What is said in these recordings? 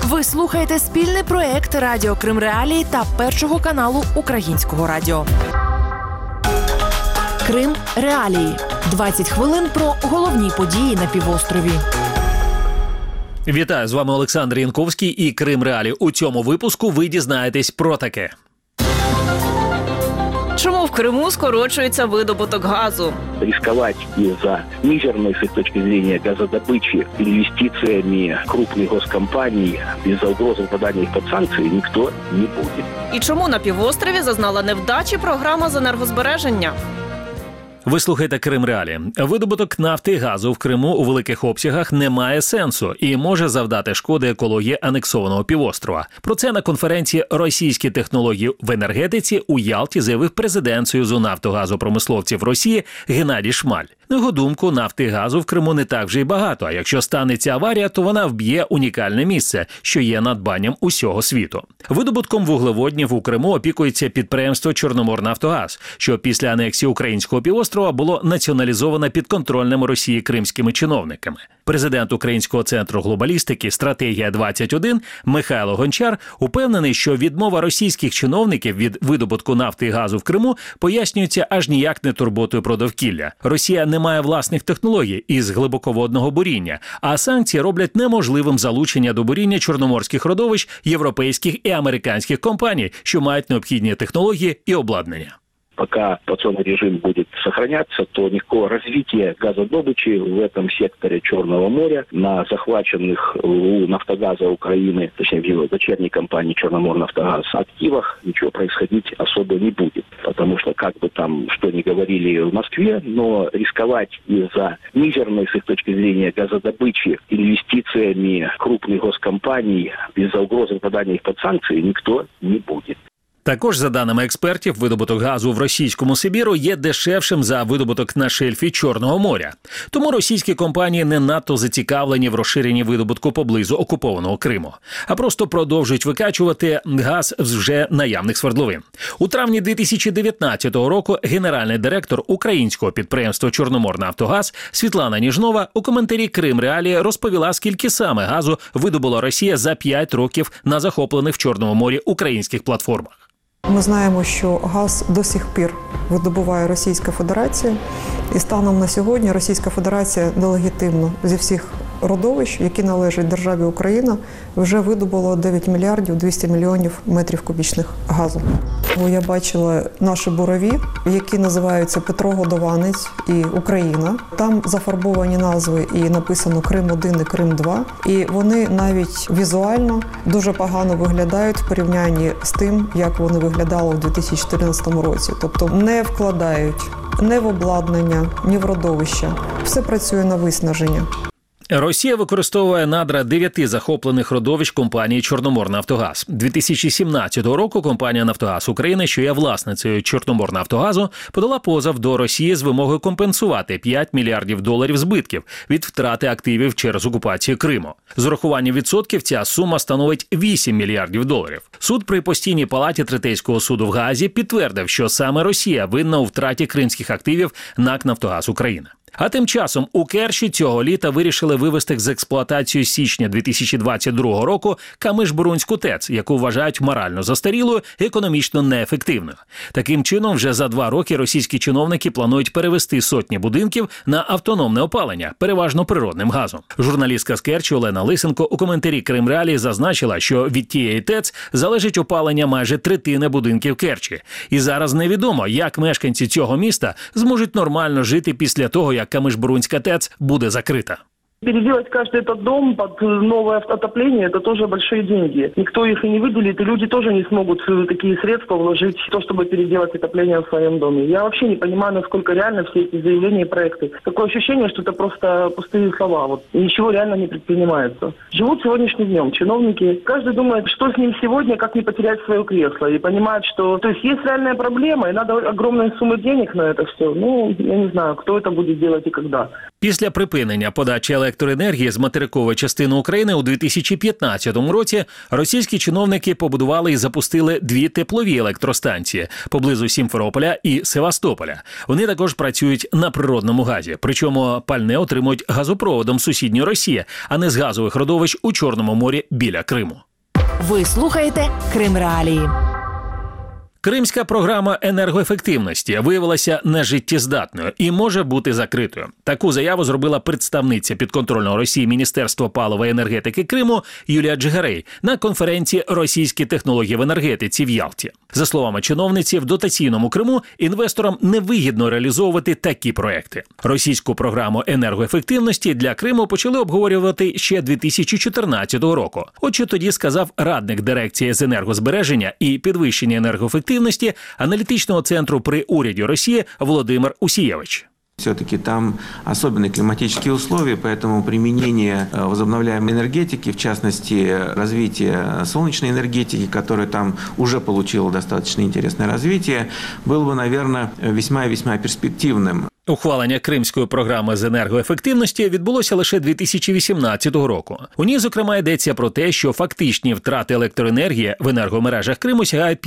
Ви слухаєте спільний проєкт Радіо Крим Реалії та Першого каналу Українського радіо. Крим Реалії. 20 хвилин про головні події на півострові. Вітаю, з вами Олександр Янковський і Крим Реалії. У цьому випуску ви дізнаєтесь про таке. Чому в Криму скорочується видобуток газу? Рисковать из-за мизерной, с их точки зрения, газодобычи инвестициями крупных госкомпаний из-за угрозы попадания их под санкции никто не будет. І чому на півострові зазнала невдачі програма з енергозбереження? Ви слухаєте Крим Реалії. Видобуток нафти і газу в Криму у великих обсягах не має сенсу і може завдати шкоди екології анексованого півострова. Про це на конференції «Російські технології в енергетиці» у Ялті заявив президент Союзу нафтогазопромисловців Росії Геннадій Шмаль. На його думку, нафти і газу в Криму не так вже й багато, а якщо станеться аварія, то вона вб'є унікальне місце, що є надбанням усього світу. Видобутком вуглеводнів у Криму опікується підприємство «Чорноморнафтогаз», що після анексії українського півострова було націоналізовано підконтрольними Росії кримськими чиновниками. Президент Українського центру глобалістики «Стратегія-21» Михайло Гончар упевнений, що відмова російських чиновників від видобутку нафти і газу в Криму пояснюється аж ніяк не турботою про довкілля. Росія не має власних технологій із глибоководного буріння, а санкції роблять неможливим залучення до буріння чорноморських родовищ європейських і американських компаній, що мають необхідні технології і обладнання. Пока санкционный режим будет сохраняться, то никакого развития газодобычи в этом секторе Черного моря на захваченных у «Нафтогаза» Украины, точнее в его дочерней компании «Черноморнафтогаз» активах ничего происходить особо не будет. Потому что, как бы там что ни говорили в Москве, но рисковать из-за мизерной, с их точки зрения, газодобычи инвестициями крупных госкомпаний из-за угрозы попадания их под санкции никто не будет. Також, за даними експертів, видобуток газу в російському Сибіру є дешевшим за видобуток на шельфі Чорного моря. Тому російські компанії не надто зацікавлені в розширенні видобутку поблизу окупованого Криму, а просто продовжують викачувати газ з вже наявних свердловин. У травні 2019 року генеральний директор українського підприємства «Чорноморнафтогаз» Світлана Ніжнова у коментарі «Крим Реалії» розповіла, скільки саме газу видобула Росія за 5 років на захоплених в Чорному морі українських платформах. Ми знаємо, що газ до сих пір видобуває Російська Федерація, і станом на сьогодні Російська Федерація нелегітимно зі всіх родовищ, які належать державі Україна, вже видобуло 9 мільярдів 200 мільйонів метрів кубічних газу. Я бачила наші бурові, які називаються Петрогодованець і Україна. Там зафарбовані назви і написано Крим-1 і Крим-2. І вони навіть візуально дуже погано виглядають в порівнянні з тим, як вони виглядали у 2014 році. Тобто не вкладають ні в обладнання, ні в родовища. Все працює на виснаження. Росія використовує надра 9 захоплених родовищ компанії «Чорноморнафтогаз». 2017 року компанія «Нафтогаз України», що є власницею «Чорноморнафтогазу», подала позов до Росії з вимогою компенсувати $5 мільярдів збитків від втрати активів через окупацію Криму. З урахуванням відсотків ця сума становить $8 мільярдів. Суд при постійній палаті Третейського суду в Гаазі підтвердив, що саме Росія винна у втраті кримських активів НАК «Нафтогаз України». А тим часом у Керчі цього літа вирішили вивести з експлуатації січня 2022 року Камиш-Бурунську ТЕЦ, яку вважають морально застарілою і економічно неефективною. Таким чином, вже за 2 роки російські чиновники планують перевести сотні будинків на автономне опалення, переважно природним газом. Журналістка з Керчі Олена Лисенко у коментарі Крим Реалії зазначила, що від тієї ТЕЦ залежить опалення майже третини будинків Керчі. І зараз невідомо, як мешканці цього міста зможуть нормально жити після того, як Камиш-Бурунська ТЕЦ буде закрита. Переделать каждый этот дом под новое отопление – это тоже большие деньги. Никто их и не выделит, и люди тоже не смогут такие средства вложить в то, чтобы переделать отопление в своем доме. Я вообще не понимаю, насколько реально все эти заявления и проекты. Такое ощущение, что это просто пустые слова. Вот ничего реально не предпринимается. Живут сегодняшним днем чиновники. Каждый думает, что с ним сегодня, как не потерять свое кресло. И понимает, что то есть реальная проблема, и надо огромные суммы денег на это все. Ну, я не знаю, кто это будет делать и когда. Після припинення подачі електроенергії з материкової частини України у 2015 році російські чиновники побудували і запустили 2 теплові електростанції поблизу Сімферополя і Севастополя. Вони також працюють на природному газі, причому пальне отримують газопроводом сусідньої Росії, а не з газових родовищ у Чорному морі біля Криму. Ви слухаєте Крим Реалії. Кримська програма енергоефективності виявилася нежиттєздатною і може бути закритою. Таку заяву зробила представниця підконтрольного Росії Міністерства палива і енергетики Криму Юлія Джигарей на конференції «Російські технології в енергетиці» в Ялті. За словами чиновниці, в дотаційному Криму інвесторам невигідно реалізовувати такі проекти. Російську програму енергоефективності для Криму почали обговорювати ще 2014 року. От що тоді сказав радник дирекції з енергозбереження і підвищення енергоефективності аналітичного центру при уряді Росії Володимир Усієвич. Все-таки там особенные климатические условия, поэтому применение возобновляемой энергетики, в частности, развитие солнечной энергетики, которая там уже получила достаточно интересное развитие, было бы, наверное, весьма и весьма перспективным. Ухвалення Кримської програми з енергоефективності відбулося лише 2018 року. У ній, зокрема, йдеться про те, що фактичні втрати електроенергії в енергомережах Криму сягають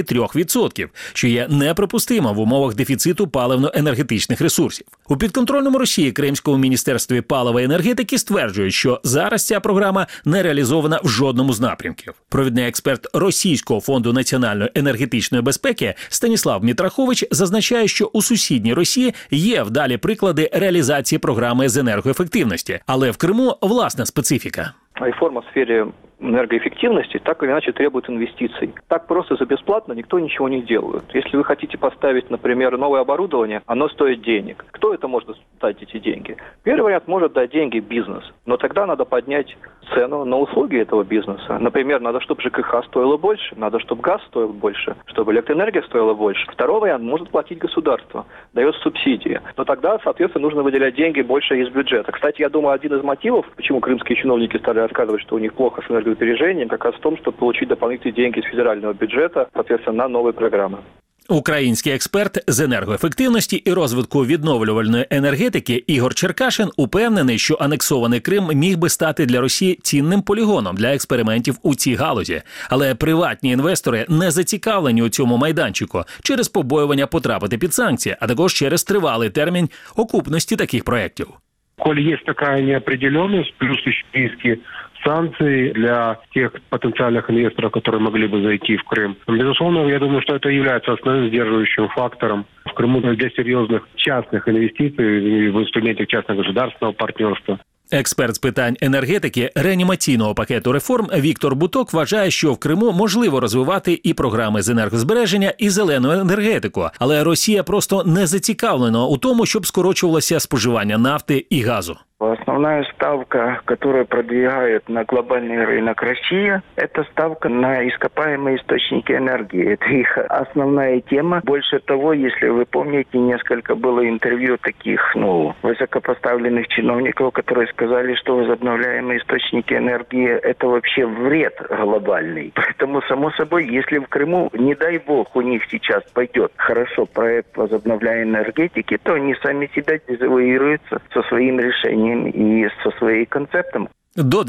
53%, що є неприпустимо в умовах дефіциту паливно-енергетичних ресурсів. У підконтрольному Росії Кримському міністерстві палива і енергетики стверджують, що зараз ця програма не реалізована в жодному з напрямків. Провідний експерт Російського фонду національної енергетичної безпеки Станіслав Мітрахович зазначає, що у сусідній Росії є вдалі приклади реалізації програми з енергоефективності, але в Криму власна специфіка. Реформа в сфере энергоэффективности так или иначе требует инвестиций. Так просто за бесплатно никто ничего не делает. Если вы хотите поставить, например, новое оборудование, оно стоит денег. Кто это может дать эти деньги? Первый вариант может дать деньги бизнес, но тогда надо поднять цену на услуги этого бизнеса. Например, надо, чтобы ЖКХ стоило больше, надо, чтобы газ стоил больше, чтобы электроэнергия стоила больше. Второй вариант может платить государство, дает субсидии. Но тогда, соответственно, нужно выделять деньги больше из бюджета. Кстати, я думаю, один из мотивов, почему крымские чиновники стали рассказывать, что у них плохо с энергосбережением, как раз в том, чтобы получить дополнительные деньги из федерального бюджета, соответственно, на новые программы. Український експерт з енергоефективності і розвитку відновлювальної енергетики Ігор Черкашин упевнений, що анексований Крим міг би стати для Росії цінним полігоном для експериментів у цій галузі. Але приватні інвестори не зацікавлені у цьому майданчику через побоювання потрапити під санкції, а також через тривалий термін окупності таких проєктів. Коль есть такая неопределенность, плюс еще риски санкций для тех потенциальных инвесторов, которые могли бы зайти в Крым. Безусловно, я думаю, что это является основным сдерживающим фактором в Крыму для серьезных частных инвестиций в инструментах частно-государственного партнерства. Експерт з питань енергетики реанімаційного пакету реформ Віктор Буток вважає, що в Криму можливо розвивати і програми з енергозбереження, і зелену енергетику, але Росія просто не зацікавлена у тому, щоб скорочувалося споживання нафти і газу. Основная ставка, которую продвигает на глобальный рынок Россия, это ставка на ископаемые источники энергии. Это их основная тема. Больше того, если вы помните, несколько было интервью таких, высокопоставленных чиновников, которые сказали, что возобновляемые источники энергии – это вообще вред глобальный. Поэтому, само собой, если в Крыму, не дай бог, у них сейчас пойдет хорошо проект возобновляемой энергетики, то они сами себя дезавуируются со своим решением і зі своїм концептом. До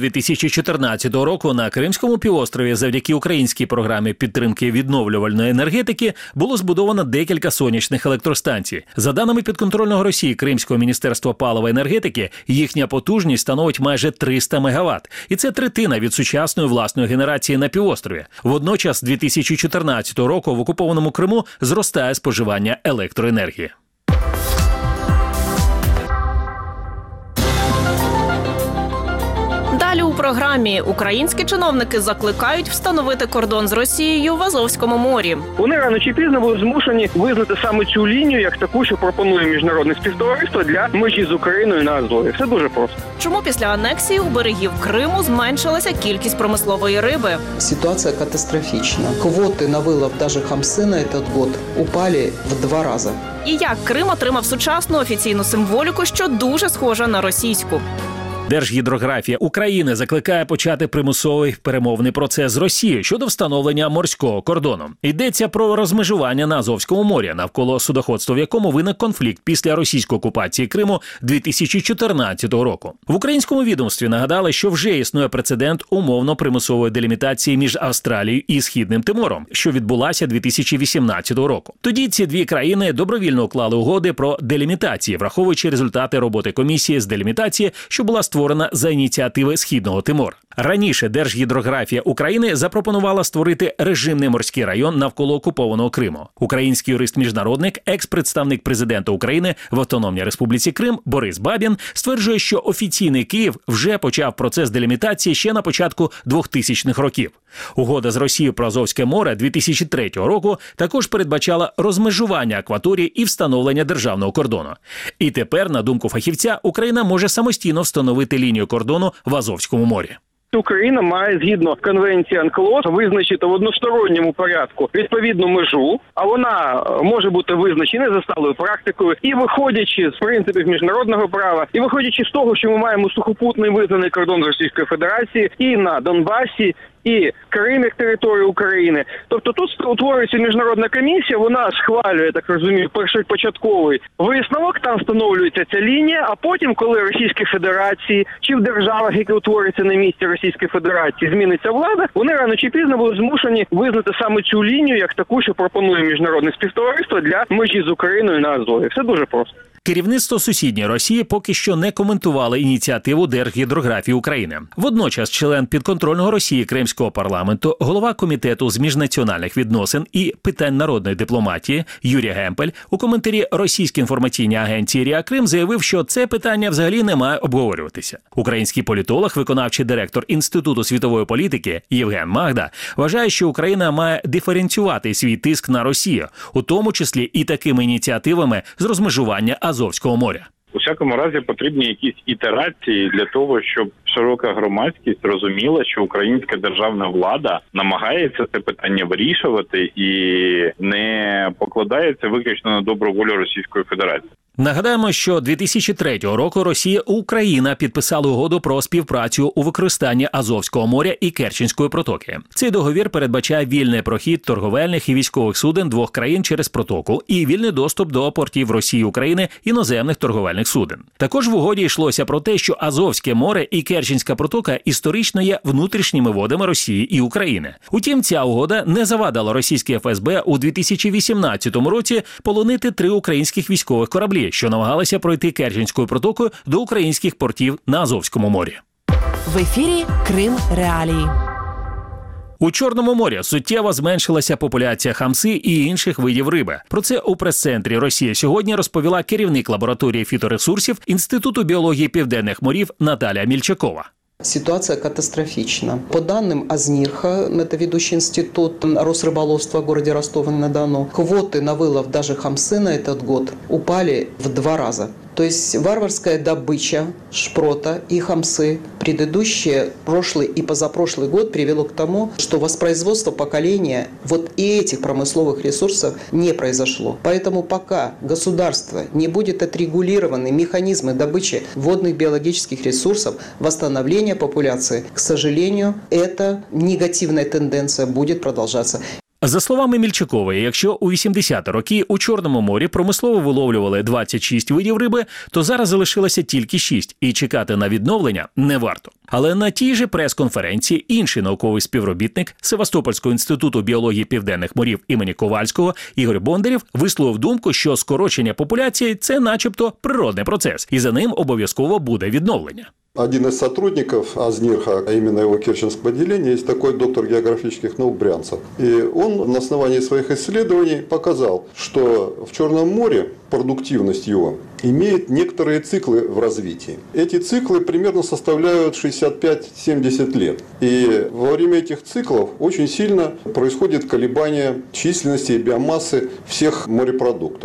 2014 року на Кримському півострові завдяки українській програмі підтримки відновлювальної енергетики було збудовано декілька сонячних електростанцій. За даними підконтрольного Росії Кримського міністерства палива і енергетики, їхня потужність становить майже 300 МВт. І це третина від сучасної власної генерації на півострові. Водночас з 2014 року в окупованому Криму зростає споживання електроенергії. Далі у програмі українські чиновники закликають встановити кордон з Росією в Азовському морі. Вони рано чи пізно будуть змушені визнати саме цю лінію як таку, що пропонує міжнародне співтовариство для межі з Україною на Азові. Все дуже просто. Чому після анексії у берегів Криму зменшилася кількість промислової риби? Ситуация катастрофична. Квоты на вылов даже хамсы на этот год упали в 2 рази. І як Крим отримав сучасну офіційну символіку, що дуже схожа на російську. Держгідрографія України закликає почати примусовий перемовний процес з Росією щодо встановлення морського кордону. Йдеться про розмежування на Азовському морі, навколо судоходства в якому виник конфлікт після російської окупації Криму 2014 року. В українському відомстві нагадали, що вже існує прецедент умовно-примусової делімітації між Австралією і Східним Тимором, що відбулася 2018 року. Тоді ці дві країни добровільно уклали угоди про делімітації, враховуючи результати роботи комісії з делімітації, що була створена за ініціативи Східного Тимора. Раніше Держгідрографія України запропонувала створити режимний морський район навколо окупованого Криму. Український юрист-міжнародник, екс-представник президента України в Автономній Республіці Крим Борис Бабін стверджує, що офіційний Київ вже почав процес делімітації ще на початку 2000-х років. Угода з Росією про Азовське море 2003 року також передбачала розмежування акваторії і встановлення державного кордону. І тепер, на думку фахівця, Україна може самостійно встановити лінію кордону в Азовському морі. Україна має, згідно конвенції АНКЛОС, визначити в односторонньому порядку відповідну межу, а вона може бути визначена за сталою практикою. І виходячи з принципів міжнародного права, і виходячи з того, що ми маємо сухопутний визнаний кордон з Російської Федерації і на Донбасі, і Крим як територію України. Тобто тут утворюється міжнародна комісія, вона схвалює, так розумію, першопочатковий висновок, там встановлюється ця лінія, а потім, коли Російській Федерації чи в державах, які утворюються на місці Російської Федерації, зміниться влада, вони рано чи пізно будуть змушені визнати саме цю лінію як таку, що пропонує міжнародне співтовариство для межі з Україною на Азові. Все дуже просто. Керівництво сусідньої Росії поки що не коментувало ініціативу Держгідрографії України. Водночас член підконтрольного Росії Кримського парламенту, голова комітету з міжнаціональних відносин і питань народної дипломатії Юрій Гемпель у коментарі російській інформаційній агенції РІА Крим заявив, що це питання взагалі не має обговорюватися. Український політолог, виконавчий директор Інституту світової політики Євген Магда вважає, що Україна має диференціювати свій тиск на Росію, у тому числі і такими ініціативами з розмежування Азовського моря. У всякому разі потрібні якісь ітерації для того, щоб широка громадськість розуміла, що українська державна влада намагається це питання вирішувати і не покладається виключно на добру волю Російської Федерації. Нагадаємо, що 2003 року Росія і Україна підписали угоду про співпрацю у використанні Азовського моря і Керченської протоки. Цей договір передбачає вільний прохід торговельних і військових суден двох країн через протоку і вільний доступ до портів Росії і України іноземних торговельних суден. Також в угоді йшлося про те, що Азовське море і Керченська протока історично є внутрішніми водами Росії і України. Утім, ця угода не завадила російській ФСБ у 2018 році полонити 3 українських військових кораблі, що намагалися пройти Керченською протокою до українських портів на Азовському морі. В ефірі Крим Реалії. У Чорному морі суттєво зменшилася популяція хамси і інших видів риби. Про це у прес-центрі «Росія сьогодні» розповіла керівник лабораторії фіторесурсів Інституту біології південних морів Наталія Мільчакова. Ситуация катастрофична. По данным АЗНИРХа, это ведущий институт Росрыболовства в городе Ростове-на-Дону, квоты на вылов даже хамсы на этот год упали в 2 раза. То есть варварская добыча шпрота и хамсы предыдущие, прошлый и позапрошлый год привело к тому, что воспроизводство поколения вот и этих промысловых ресурсов не произошло. Поэтому пока государство не будет отрегулированы механизмы добычи водных биологических ресурсов, восстановления популяции, к сожалению, эта негативная тенденция будет продолжаться. За словами Мільчакової, якщо у 80-ті роки у Чорному морі промислово виловлювали 26 видів риби, то зараз залишилося тільки 6, і чекати на відновлення не варто. Але на тій же прес-конференції інший науковий співробітник Севастопольського інституту біології південних морів імені Ковальського Ігор Бондарєв висловив думку, що скорочення популяції – це начебто природний процес, і за ним обов'язково буде відновлення. Один из сотрудников АЗНИРХа, а именно его керченского отделения, есть такой доктор географических наук Брянцев. И он на основании своих исследований показал, что в Черном море продуктивность его имеет некоторые циклы в развитии. Эти циклы примерно составляют 65-70 лет. И во время этих циклов очень сильно происходит колебание численности и биомассы всех морепродуктов.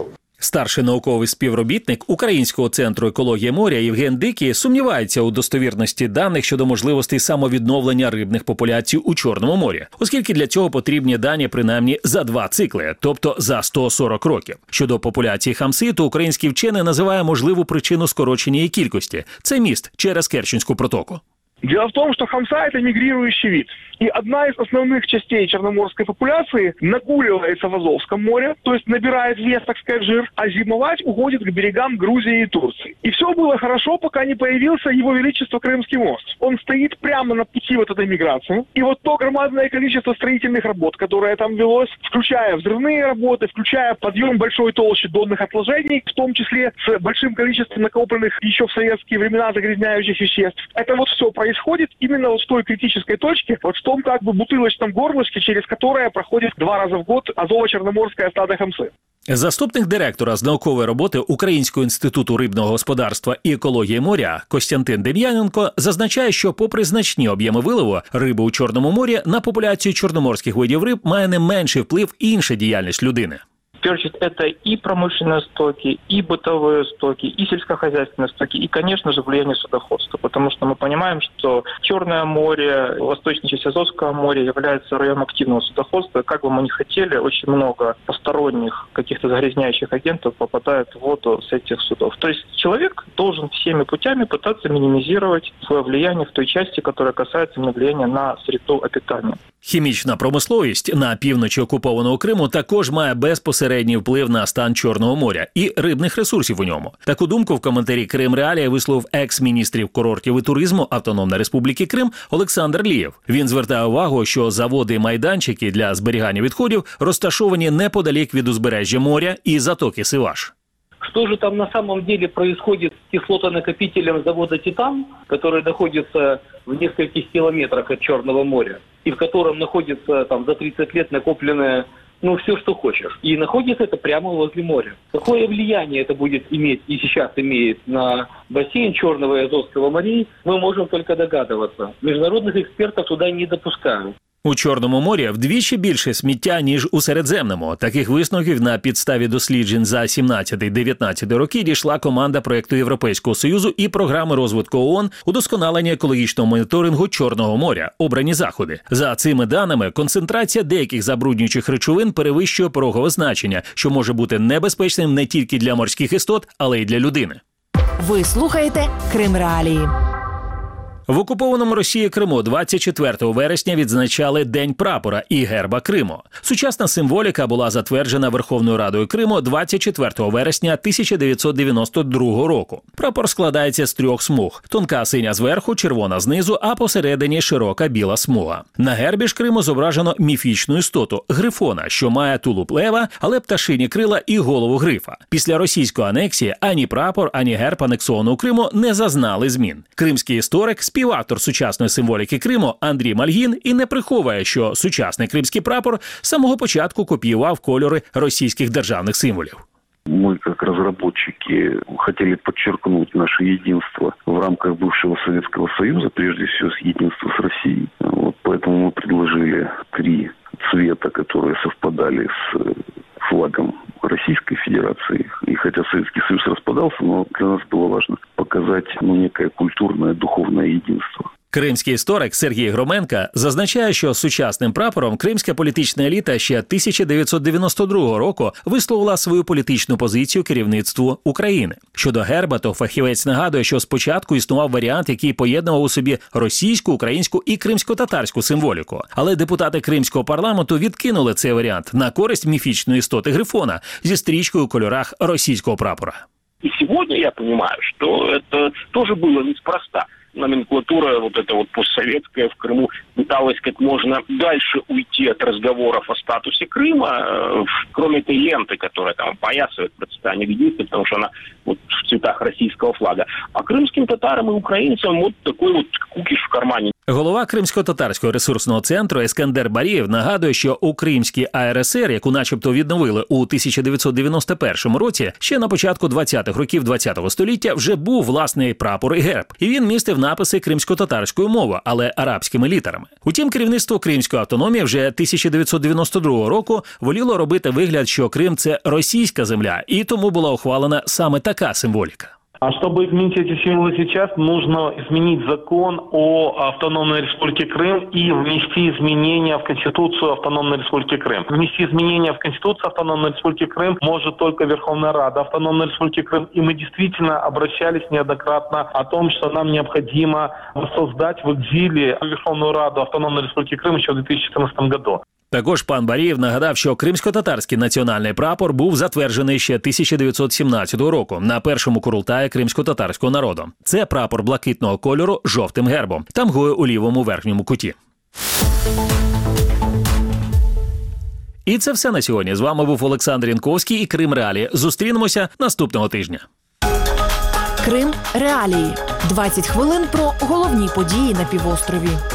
Старший науковий співробітник Українського центру екології моря Євген Дикий сумнівається у достовірності даних щодо можливостей самовідновлення рибних популяцій у Чорному морі, оскільки для цього потрібні дані принаймні за 2 цикли, тобто за 140 років. Щодо популяції хамси, то український вчений називає можливу причину скорочення її кількості – це міст через Керченську протоку. Дело в том, что хамса – это мигрирующий вид. И одна из основных частей черноморской популяции нагуливается в Азовском море, то есть набирает вес, так сказать, жир, а зимовать уходит к берегам Грузии и Турции. И все было хорошо, пока не появился его величество Крымский мост. Он стоит прямо на пути вот этой миграции. И вот то громадное количество строительных работ, которое там велось, включая взрывные работы, включая подъем большой толщи донных отложений, в том числе с большим количеством накопленных еще в советские времена загрязняющих веществ. Это вот все происходит именно вот в той критической точке, вот в том как бы бутылочном горлышке, через которое проходит 2 раза в год Азово-Черноморское стадо хамсы. Заступник директора з наукової роботи Українського інституту рибного господарства і екології моря Костянтин Дем'яненко зазначає, що попри значні об'єми вилову риби у Чорному морі, на популяцію чорноморських видів риб має не менший вплив інша діяльність людини. В первую очередь, это и промышленные стоки, и бытовые стоки, и сельскохозяйственные стоки, и, конечно же, влияние судоходства. Потому что мы понимаем, что Черное море, восточная часть Азовского моря является районом активного судоходства. Как бы мы ни хотели, очень много посторонних каких-то загрязняющих агентов попадает в воду с этих судов. То есть человек должен всеми путями пытаться минимизировать свое влияние в той части, которая касается влияния на среду обитания. Хімічна промисловість на півночі окупованого Криму також має безпосередній вплив на стан Чорного моря і рибних ресурсів у ньому. Таку думку в коментарі «Крим Реалії» висловив екс-міністрів курортів і туризму Автономної Республіки Крим Олександр Лієв. Він звертає увагу, що заводи і майданчики для зберігання відходів розташовані неподалік від узбережжя моря і затоки Сиваш. Что же там на самом деле происходит с кислотонакопителем завода «Титан», который находится в нескольких километрах от Черного моря, и в котором находится там за 30 лет накопленное, все, что хочешь. И находится это прямо возле моря. Какое влияние это будет иметь и сейчас имеет на бассейн Черного и Азовского морей, мы можем только догадываться. Международных экспертов туда не допускают. У Чорному морі вдвічі більше сміття, ніж у Середземному. Таких висновків на підставі досліджень за 17-19 роки дійшла команда проєкту Європейського Союзу і програми розвитку ООН «Удосконалення екологічного моніторингу Чорного моря. Обрані заходи». За цими даними, концентрація деяких забруднюючих речовин перевищує порогове значення, що може бути небезпечним не тільки для морських істот, але й для людини. Ви слухаєте Крим Реалії. В окупованому Росією Криму 24 вересня відзначали День прапора і герба Криму. Сучасна символіка була затверджена Верховною Радою Криму 24 вересня 1992 року. Прапор складається з 3 смуг – тонка синя зверху, червона знизу, а посередині широка біла смуга. На гербі ж Криму зображено міфічну істоту – грифона, що має тулуб лева, але пташині крила і голову грифа. Після російської анексії ані прапор, ані герб анексованого Криму не зазнали змін. Кримський історик, співавтор сучасної символіки Криму Андрій Мальгін і не приховує, що сучасний кримський прапор з самого початку копіював кольори російських державних символів. Мы, как разработчики, хотели подчеркнуть наше единство в рамках бывшего Советского Союза, прежде всего единство с Россией. Поэтому мы предложили 3 цвета, которые совпадали с флагом Российской Федерации. И хотя Советский Союз распадался, но для нас было важно показать некое культурное, духовное единство. Кримський історик Сергій Громенко зазначає, що сучасним прапором кримська політична еліта ще 1992 року висловила свою політичну позицію керівництву України. Щодо герба, то фахівець нагадує, що спочатку існував варіант, який поєднував у собі російську, українську і кримсько-татарську символіку. Але депутати Кримського парламенту відкинули цей варіант на користь міфічної істоти грифона зі стрічкою у кольорах російського прапора. И сегодня я понимаю, что это тоже было неспроста. Номенклатура вот эта вот постсоветская в Крыму пыталась как можно дальше уйти от разговоров о статусе Крыма, кроме этой ленты, которая там опоясывает процветание единства, потому что она вот в цветах российского флага. А крымским татарам и украинцам вот такой вот кукиш в кармане. Голова Кримсько-татарського ресурсного центру Ескандер Барієв нагадує, що у Кримській АРСР, яку начебто відновили у 1991 році, ще на початку 20-х років 20-го століття вже був власний прапор і герб. І він містив написи кримсько-татарською мовою, але арабськими літерами. Утім, керівництво Кримської автономії вже 1992 року воліло робити вигляд, що Крим – це російська земля, і тому була ухвалена саме така символіка. А чтобы изменить эти символы сейчас, нужно изменить закон о автономной республике Крым и внести изменения в Конституцию автономной республики Крым. Внести изменения в Конституцию автономной республики Крым может только Верховная Рада автономной республики Крым. И мы действительно обращались неоднократно о том, что нам необходимо создать в экзиле Верховную Раду автономной республики Крым еще в 2014 году. Також пан Барієв нагадав, що кримсько-татарський національний прапор був затверджений ще 1917 року на першому курултаї кримсько-татарського народу. Це прапор блакитного кольору з жовтим гербом, тамгою у лівому верхньому куті. І це все на сьогодні. З вами був Олександр Янковський і Крим Реалії. Зустрінемося наступного тижня. Крим Реалії. 20 хвилин про головні події на півострові.